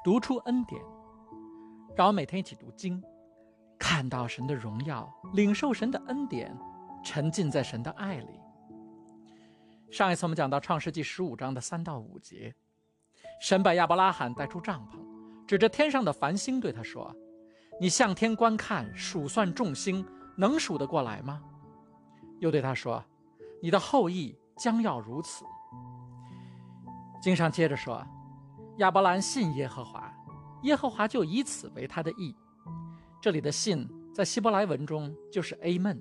读出恩典，让我每天一起读经，看到神的荣耀，领受神的恩典，沉浸在神的爱里。上一次我们讲到创世纪15章的3到5节，神把亚伯拉罕带出帐篷，指着天上的繁星对他说，你向天观看，数算众星，能数得过来吗？又对他说，你的后裔将要如此。经上接着说，亚伯兰信耶和华，耶和华就以此为他的义。这里的信在希伯来文中就是 Amen。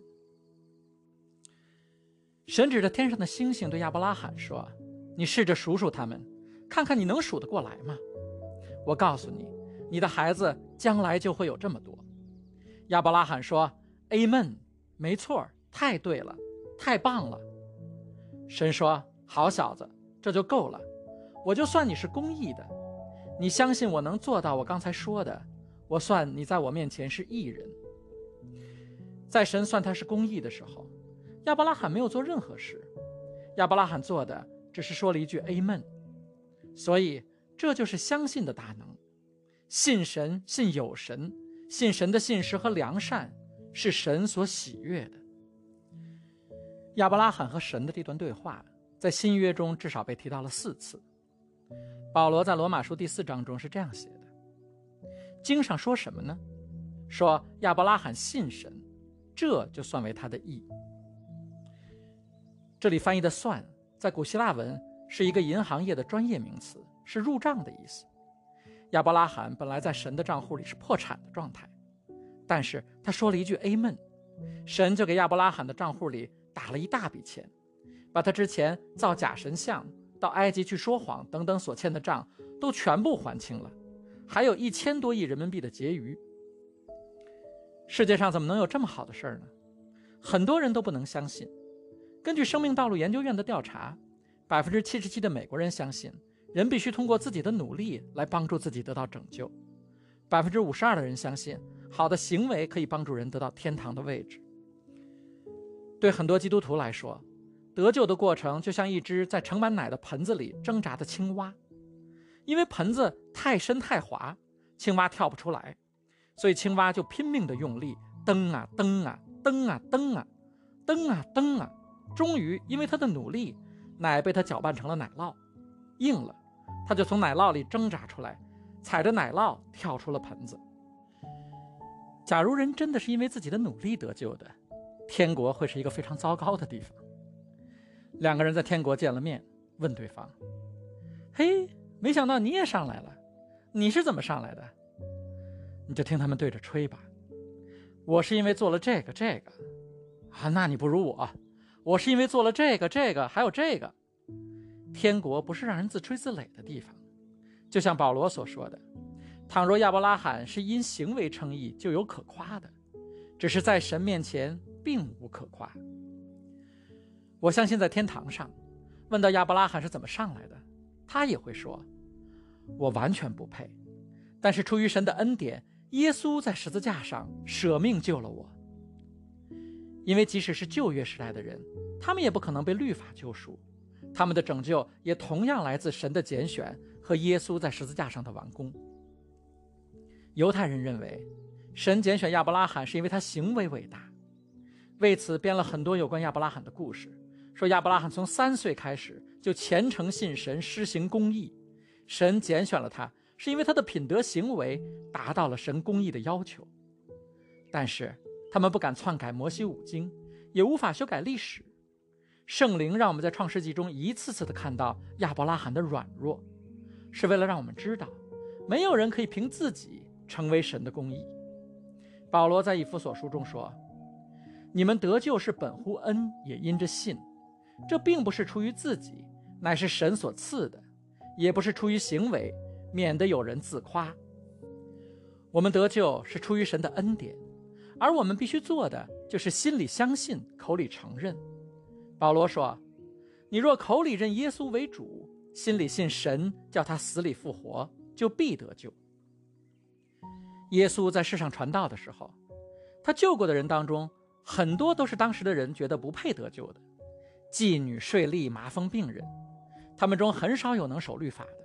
神指着天上的星星对亚伯拉罕说，你试着数数他们，看看你能数得过来吗？我告诉你，你的孩子将来就会有这么多。亚伯拉罕说 Amen， 没错，太对了，太棒了。神说，好小子，这就够了，我就算你是公义的，你相信我能做到我刚才说的，我算你在我面前是义人。在神算他是公义的时候，亚伯拉罕没有做任何事，亚伯拉罕做的只是说了一句 Amen。 所以这就是相信的大能。信神，信有神，信神的信实和良善是神所喜悦的。亚伯拉罕和神的这段对话在新约中至少被提到了4次。保罗在罗马书第4章中是这样写的，经上说什么呢？说亚伯拉罕信神，这就算为他的义。这里翻译的算在古希腊文是一个银行业的专业名词，是入账的意思。亚伯拉罕本来在神的账户里是破产的状态，但是他说了一句 Amen， 神就给亚伯拉罕的账户里打了一大笔钱，把他之前造假神像、到埃及去说谎等等所欠的账都全部还清了，还有1000多亿人民币的结余。世界上怎么能有这么好的事儿呢？很多人都不能相信。根据生命道路研究院的调查，77%的美国人相信人必须通过自己的努力来帮助自己得到拯救， 52% 的人相信好的行为可以帮助人得到天堂的位置。对很多基督徒来说，得救的过程就像一只在盛满奶的盆子里挣扎的青蛙，因为盆子太深太滑，青蛙跳不出来，所以青蛙就拼命地用力蹬啊蹬啊蹬啊蹬啊蹬啊蹬啊，终于因为他的努力，奶被他搅拌成了奶酪，硬了，他就从奶酪里挣扎出来，踩着奶酪跳出了盆子。假如人真的是因为自己的努力得救的，天国会是一个非常糟糕的地方。2个人在天国见了面，问对方，嘿，没想到你也上来了，你是怎么上来的？你就听他们对着吹吧，我是因为做了这个啊，那你不如我是因为做了这个还有这个。天国不是让人自吹自擂的地方，就像保罗所说的，倘若亚伯拉罕是因行为称义，就有可夸的，只是在神面前并无可夸。我相信在天堂上，问到亚伯拉罕是怎么上来的，他也会说，我完全不配，但是出于神的恩典，耶稣在十字架上舍命救了我。因为即使是旧约时代的人，他们也不可能被律法救赎，他们的拯救也同样来自神的拣选和耶稣在十字架上的完工。犹太人认为神拣选亚伯拉罕是因为他行为伟大，为此编了很多有关亚伯拉罕的故事，说亚伯拉罕从3岁开始就虔诚信神，施行公义，神拣选了他是因为他的品德行为达到了神公义的要求。但是他们不敢篡改摩西5经，也无法修改历史。圣灵让我们在创世纪中一次次地看到亚伯拉罕的软弱，是为了让我们知道没有人可以凭自己成为神的公义。保罗在以弗所书中说，你们得救是本乎恩，也因着信，这并不是出于自己，乃是神所赐的，也不是出于行为，免得有人自夸。我们得救是出于神的恩典，而我们必须做的就是心里相信，口里承认。保罗说，你若口里认耶稣为主，心里信神叫他死里复活，就必得救。耶稣在世上传道的时候，他救过的人当中，很多都是当时的人觉得不配得救的，妓女、税吏、麻风病人，他们中很少有能守律法的，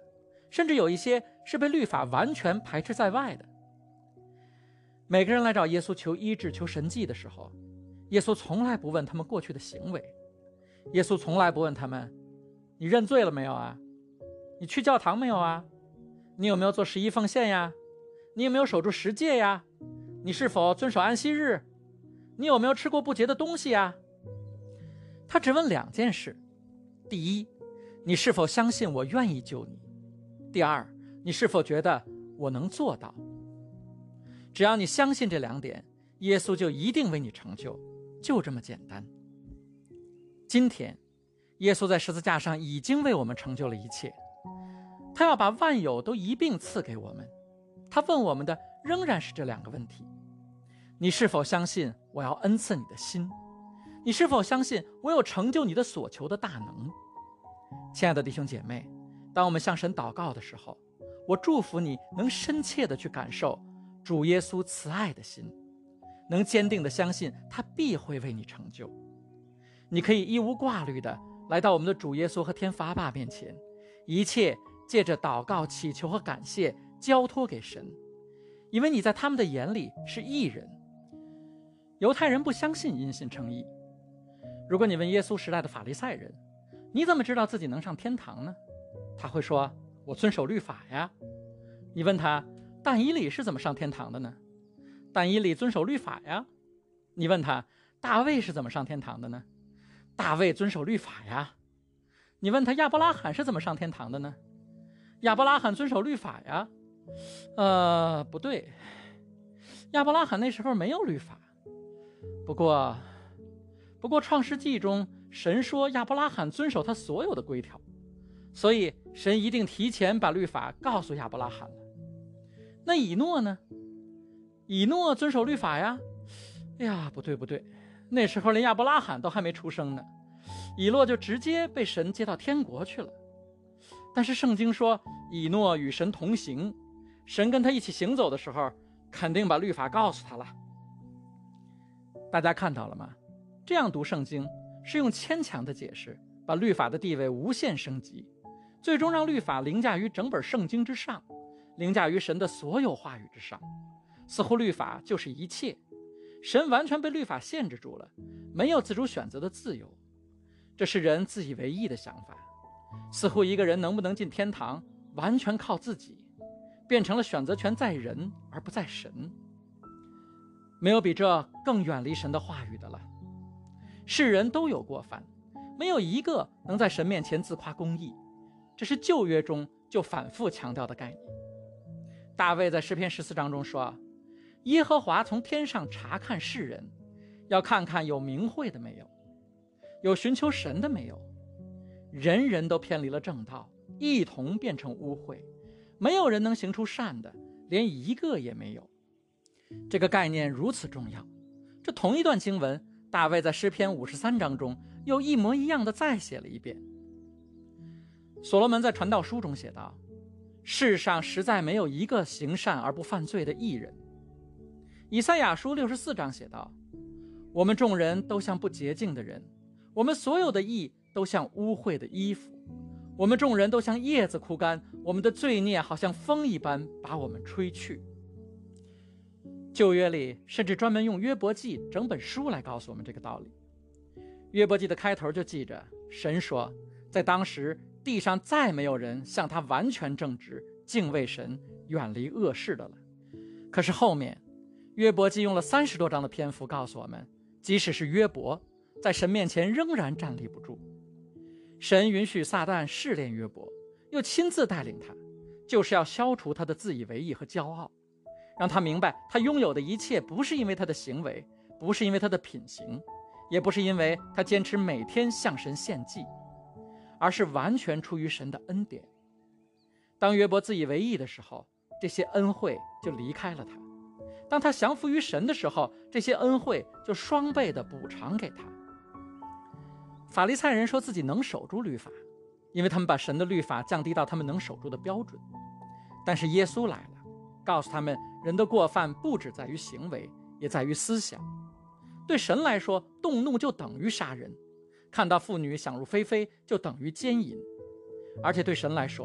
甚至有一些是被律法完全排斥在外的。每个人来找耶稣求医治、求神迹的时候，耶稣从来不问他们过去的行为，耶稣从来不问他们，你认罪了没有啊？你去教堂没有啊？你有没有做十一奉献呀？你有没有守住十诫呀？你是否遵守安息日？你有没有吃过不洁的东西呀？他只问2件事：第一，你是否相信我愿意救你？第二，你是否觉得我能做到？只要你相信这2点，耶稣就一定为你成就，就这么简单。今天，耶稣在十字架上已经为我们成就了一切，他要把万有都一并赐给我们。他问我们的仍然是这2个问题：你是否相信我要恩赐你的心？你是否相信我有成就你的所求的大能？亲爱的弟兄姐妹，当我们向神祷告的时候，我祝福你能深切地去感受主耶稣慈爱的心，能坚定地相信他必会为你成就。你可以一无挂虑地来到我们的主耶稣和天父阿爸面前，一切借着祷告、祈求和感谢交托给神，因为你在他们的眼里是义人。犹太人不相信因信称义。如果你问耶稣时代的法利赛人，你怎么知道自己能上天堂呢？他会说，我遵守律法呀。你问他，但以理是怎么上天堂的呢？但以理遵守律法呀。你问他，大卫是怎么上天堂的呢？大卫遵守律法呀。你问他，亚伯拉罕是怎么上天堂的呢？亚伯拉罕遵守律法呀。不对，亚伯拉罕那时候没有律法。不过创世纪中神说亚伯拉罕遵守他所有的规条，所以神一定提前把律法告诉亚伯拉罕了。那以诺呢？以诺遵守律法呀。哎呀，不对，那时候连亚伯拉罕都还没出生呢，以诺就直接被神接到天国去了。但是圣经说以诺与神同行，神跟他一起行走的时候，肯定把律法告诉他了。大家看到了吗？这样读圣经是用牵强的解释，把律法的地位无限升级，最终让律法凌驾于整本圣经之上，凌驾于神的所有话语之上。似乎律法就是一切，神完全被律法限制住了，没有自主选择的自由。这是人自以为意的想法，似乎一个人能不能进天堂完全靠自己，变成了选择权在人而不在神。没有比这更远离神的话语的了。世人都有过犯，没有一个能在神面前自夸公义，这是旧约中就反复强调的概念。大卫在诗篇14章中说，耶和华从天上查看世人，要看看有明慧的没有，有寻求神的没有。人人都偏离了正道，一同变成污秽，没有人能行出善的，连一个也没有。这个概念如此重要，这同一段经文，大卫在诗篇53章中又一模一样的再写了一遍。所罗门在传道书中写道，世上实在没有一个行善而不犯罪的义人。以赛亚书64章写道，我们众人都像不洁净的人，我们所有的义都像污秽的衣服，我们众人都像叶子枯干，我们的罪孽好像风一般把我们吹去。旧约里甚至专门用约伯记整本书来告诉我们这个道理。约伯记的开头就记着，神说，在当时地上再没有人像他完全正直，敬畏神，远离恶事的了。可是后面约伯记用了30多章的篇幅告诉我们，即使是约伯在神面前仍然站立不住。神允许撒旦试炼约伯，又亲自带领他，就是要消除他的自以为意和骄傲，让他明白他拥有的一切不是因为他的行为，不是因为他的品行，也不是因为他坚持每天向神献祭，而是完全出于神的恩典。当约伯自以为意的时候，这些恩惠就离开了他；当他降服于神的时候，这些恩惠就双倍的补偿给他。法利赛人说自己能守住律法，因为他们把神的律法降低到他们能守住的标准。但是耶稣来了，告诉他们，人的过犯不只在于行为，也在于思想。对神来说，动怒就等于杀人，看到妇女想入非非就等于奸淫。而且对神来说，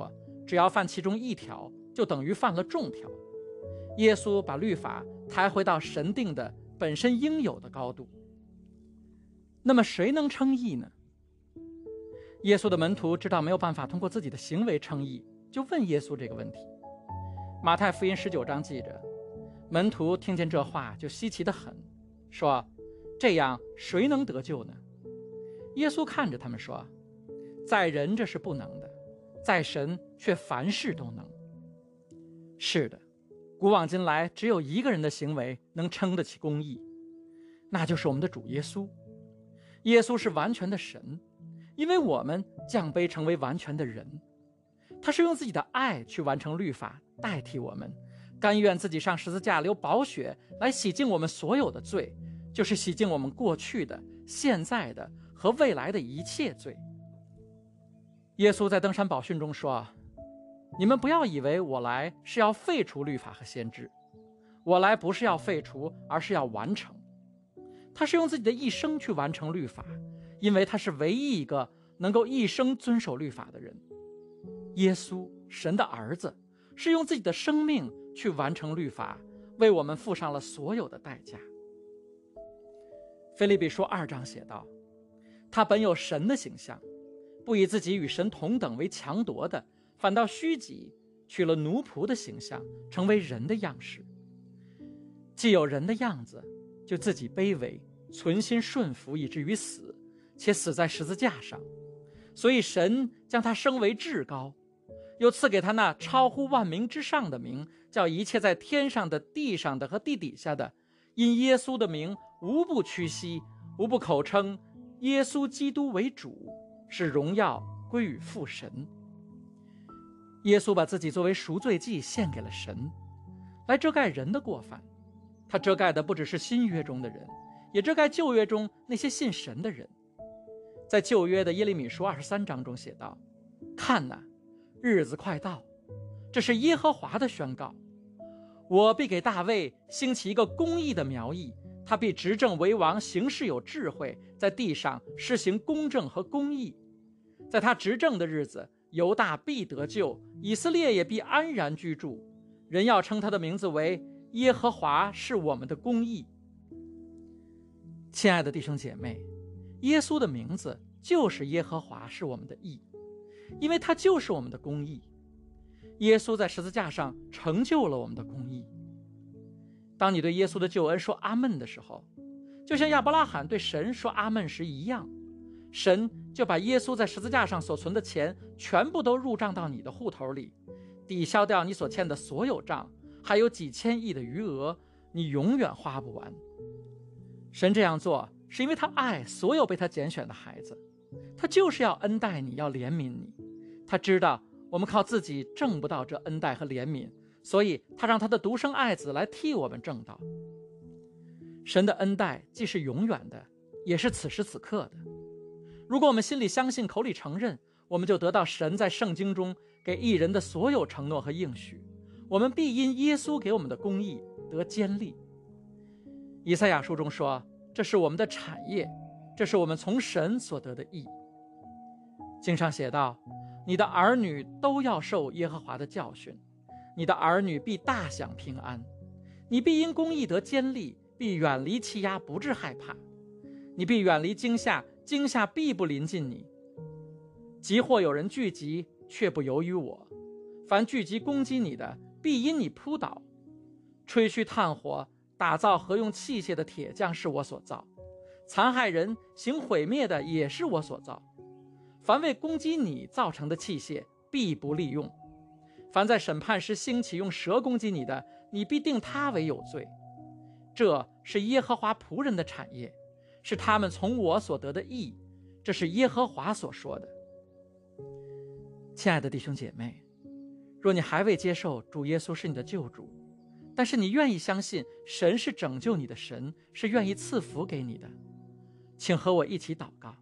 只要犯其中一条，就等于犯了众条。耶稣把律法抬回到神定的本身应有的高度。那么谁能称义呢？耶稣的门徒知道没有办法通过自己的行为称义，就问耶稣这个问题。马太福音19章记着，门徒听见这话就稀奇得很，说：这样谁能得救呢？耶稣看着他们说：在人这是不能的，在神却凡事都能。是的，古往今来只有一个人的行为能称得起公义，那就是我们的主耶稣。耶稣是完全的神，因为我们降卑成为完全的人。他是用自己的爱去完成律法，代替我们，甘愿自己上十字架流宝血来洗净我们所有的罪，就是洗净我们过去的、现在的和未来的一切罪。耶稣在登山宝训中说：你们不要以为我来是要废除律法和先知，我来不是要废除，而是要完成。他是用自己的一生去完成律法，因为他是唯一一个能够一生遵守律法的人。耶稣，神的儿子，是用自己的生命去完成律法，为我们付上了所有的代价。腓立比书2章写道：他本有神的形象，不以自己与神同等为强夺的，反倒虚己，取了奴仆的形象，成为人的样式。既有人的样子，就自己卑微，存心顺服，以至于死，且死在十字架上。所以神将他升为至高，又赐给他那超乎万名之上的名，叫一切在天上的、地上的和地底下的，因耶稣的名，无不屈膝，无不口称耶稣基督为主，使荣耀归于父神。耶稣把自己作为赎罪祭献给了神，来遮盖人的过犯。他遮盖的不只是新约中的人，也遮盖旧约中那些信神的人。在旧约的耶利米书23章中写道：看哪，日子快到，这是耶和华的宣告，我必给大卫兴起一个公义的苗裔，他必执政为王，行事有智慧，在地上施行公正和公义。在他执政的日子，犹大必得救，以色列也必安然居住。人要称他的名字为耶和华是我们的公义。亲爱的弟兄姐妹，耶稣的名字就是耶和华是我们的义，因为他就是我们的公义。耶稣在十字架上成就了我们的公义。当你对耶稣的救恩说阿们的时候，就像亚伯拉罕对神说阿们时一样，神就把耶稣在十字架上所存的钱全部都入账到你的户头里，抵消掉你所欠的所有账，还有几千亿的余额，你永远花不完。神这样做是因为他爱所有被他拣选的孩子，他就是要恩待你，要怜悯你。他知道我们靠自己挣不到这恩待和怜悯，所以他让他的独生爱子来替我们挣到。神的恩待既是永远的，也是此时此刻的。如果我们心里相信，口里承认，我们就得到神在圣经中给义人的所有承诺和应许，我们必因耶稣给我们的公义得坚立。以赛亚书中说，这是我们的产业，这是我们从神所得的义。经上写道，你的儿女都要受耶和华的教训，你的儿女必大享平安，你必因公义得坚立，必远离欺压，不致害怕。你必远离惊吓，惊吓必不临近你。即或有人聚集，却不由于我。凡聚集攻击你的，必因你扑倒。吹嘘炭火，打造合用器械的铁匠是我所造，残害人行毁灭的也是我所造。凡为攻击你造成的器械，必不利用。凡在审判时兴起用蛇攻击你的，你必定他为有罪。这是耶和华仆人的产业，是他们从我所得的义，这是耶和华所说的。亲爱的弟兄姐妹，若你还未接受主耶稣是你的救主，但是你愿意相信神是拯救你的神，是愿意赐福给你的，请和我一起祷告。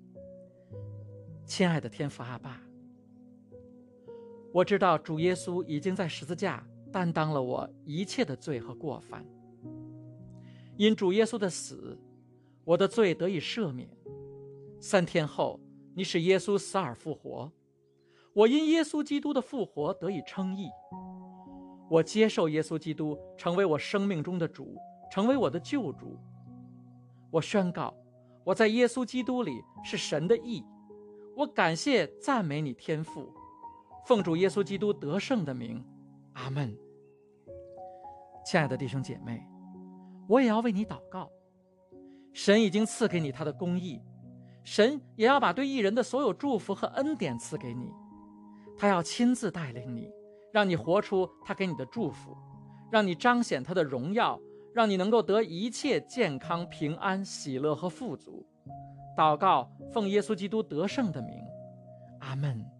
亲爱的天父阿爸，我知道主耶稣已经在十字架担当了我一切的罪和过犯，因主耶稣的死，我的罪得以赦免。3天后，你使耶稣死而复活， 我因耶稣基督的复活得以称义。我接受耶稣基督成为我生命中的主，成为我的救主。我宣告，我在耶稣基督里是神的义。我感谢赞美你天父，奉主耶稣基督得胜的名，阿们。亲爱的弟兄姐妹，我也要为你祷告。神已经赐给你他的公义，神也要把对义人的所有祝福和恩典赐给你。他要亲自带领你，让你活出他给你的祝福，让你彰显他的荣耀，让你能够得一切健康、平安、喜乐和富足。祷告，奉耶稣基督得胜的名，阿们。